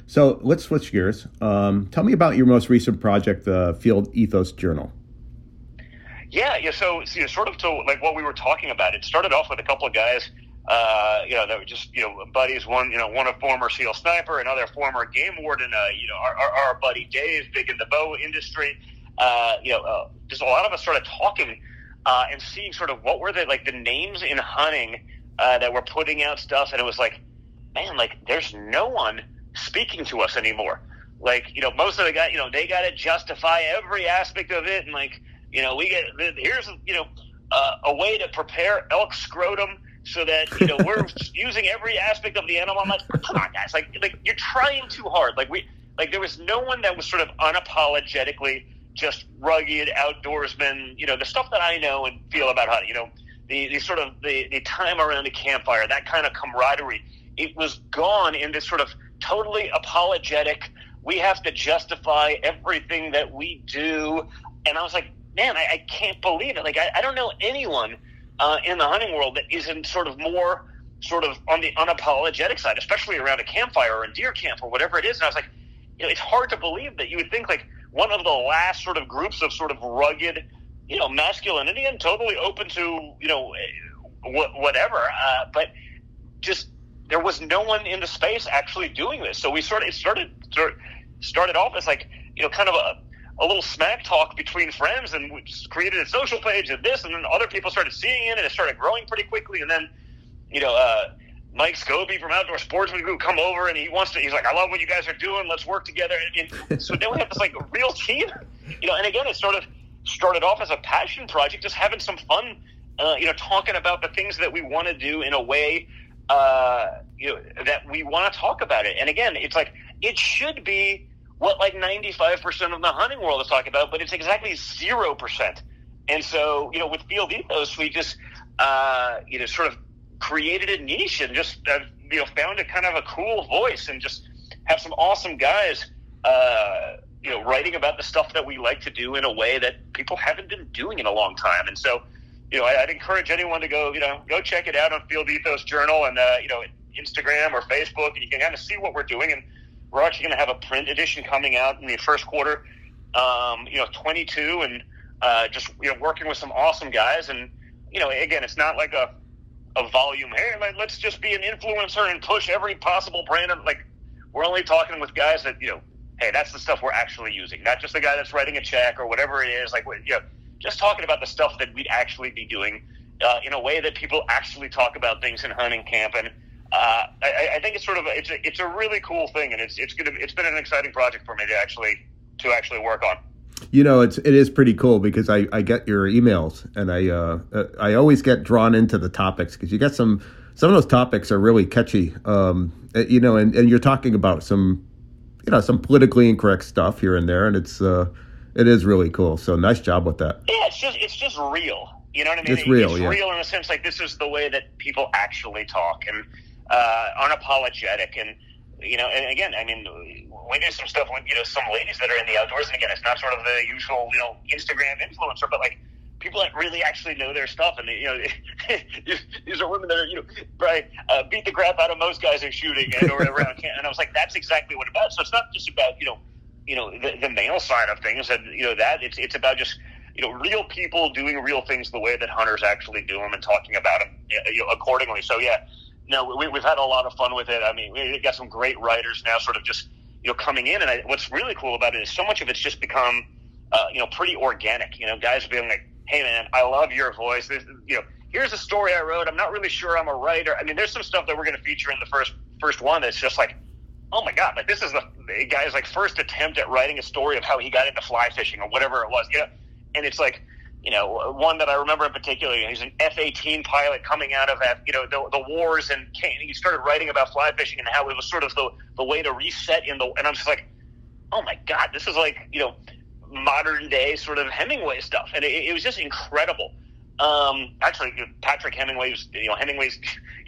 So let's switch gears. Tell me about your most recent project, the Field Ethos Journal. Yeah. So sort of to like what we were talking about. It started off with a couple of guys, that were just buddies. One a former SEAL sniper, another former game warden. Our buddy Dave, big in the bow industry. Just a lot of us started talking and seeing sort of what were the names in hunting that were putting out stuff, and it was like, man, like there's no one speaking to us anymore. Most of the guys, they got to justify every aspect of it, and here's a way to prepare elk scrotum so that we're using every aspect of the animal. I'm like, come on, guys, like you're trying too hard. There was no one that was sort of unapologetically just rugged outdoorsman. The stuff that I know and feel about hunting. The sort of the time around the campfire, that kind of camaraderie. It was gone in this sort of totally apologetic. We have to justify everything that we do, and I was like, man, I can't believe it. I don't know anyone in the hunting world that isn't sort of more sort of on the unapologetic side, especially around a campfire or a deer camp or whatever it is. And I was like, it's hard to believe that you would think one of the last sort of groups of sort of rugged, masculinity and totally open to, whatever. But just there was no one in the space actually doing this. So we started off as kind of a little smack talk between friends, and we just created a social page of this, and then other people started seeing it, and it started growing pretty quickly. And then, Mike Scobie from Outdoor Sportsman Group come over, and he's like, I love what you guys are doing. Let's work together. And so then we have this real team, and again, it sort of started off as a passion project, just having some fun, talking about the things that we want to do in a way, that we want to talk about it. And again, it's it should be what 95% of the hunting world is talking about, but it's exactly 0%. And so, with Field Ethos, we just, sort of created a niche and just, found a kind of a cool voice and just have some awesome guys, writing about the stuff that we like to do in a way that people haven't been doing in a long time. And so, I'd encourage anyone to go check it out on Field Ethos Journal and, Instagram or Facebook, and you can kind of see what we're doing. And we're actually going to have a print edition coming out in the first quarter, 22, and just working with some awesome guys. And again, it's not like a volume. Hey, let's just be an influencer and push every possible brand. We're only talking with guys that hey, that's the stuff we're actually using, not just the guy that's writing a check or whatever it is. Just talking about the stuff that we'd actually be doing in a way that people actually talk about things in hunting camp. And I think it's sort of it's a really cool thing, and it's been an exciting project for me to actually work on. It is pretty cool because I get your emails, and I always get drawn into the topics because you get some of those topics are really catchy. And you're talking about some politically incorrect stuff here and there, and it is really cool. So nice job with that. Yeah, it's just real. You know what I mean? It's real, real in the sense this is the way that people actually talk, and unapologetic. And and again, I mean, we do some stuff with some ladies that are in the outdoors, and again, it's not sort of the usual Instagram influencer, but people that really actually know their stuff. And these are women that are probably beat the crap out of most guys who are shooting or around camp. And I was like, that's exactly what it's about. So it's not just about the male side of things, and that it's about just real people doing real things the way that hunters actually do them and talking about them accordingly. So yeah, we've had a lot of fun with it. I mean, we got some great writers now, sort of just coming in, and what's really cool about it is so much of it's just become pretty organic. Guys being like, hey man, I love your voice. This, here's a story I wrote. I'm not really sure I'm a writer. I mean, there's some stuff that we're going to feature in the first one that's just oh my God, this is the guy's first attempt at writing a story of how he got into fly fishing or whatever it was. And it's one that I remember in particular. He's an F-18 pilot coming out of the wars, and he started writing about fly fishing and how it was sort of the way to reset and I'm just like, oh my God, this is modern day sort of Hemingway stuff, and it was just incredible. Actually, Patrick Hemingway's Hemingway's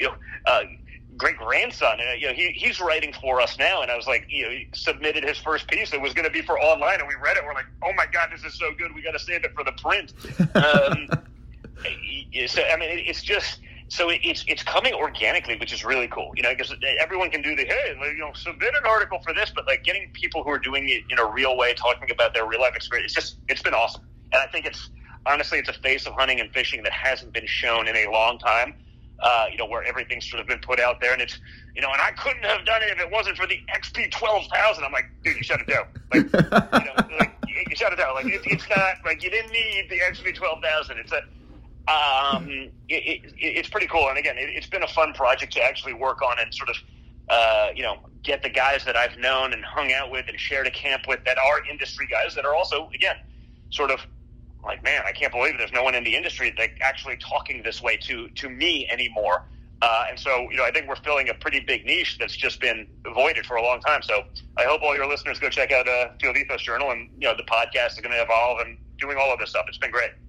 great grandson, he's writing for us now, and I was like, he submitted his first piece that was going to be for online, and we read it. We're like, oh my God, this is so good. We got to save it for the print. So I mean, it's just So it's coming organically, which is really cool, because everyone can do submit an article for this, but like getting people who are doing it in a real way, talking about their real life experience, it's been awesome. And I think it's a face of hunting and fishing that hasn't been shown in a long time, where everything's sort of been put out there, and it's, and I couldn't have done it if it wasn't for the XP 12,000. I'm like, dude, you shut it down. Like, you shut it down. Like, it's not, like, you didn't need the XP 12,000. It's pretty cool. And again, it's been a fun project to actually work on and sort of, get the guys that I've known and hung out with and shared a camp with that are industry guys that are also, again, sort of like, man, I can't believe there's no one in the industry like actually talking this way to me anymore. And so, I think we're filling a pretty big niche that's just been avoided for a long time. So I hope all your listeners go check out Field Ethos Journal, and, the podcast is going to evolve and doing all of this stuff. It's been great.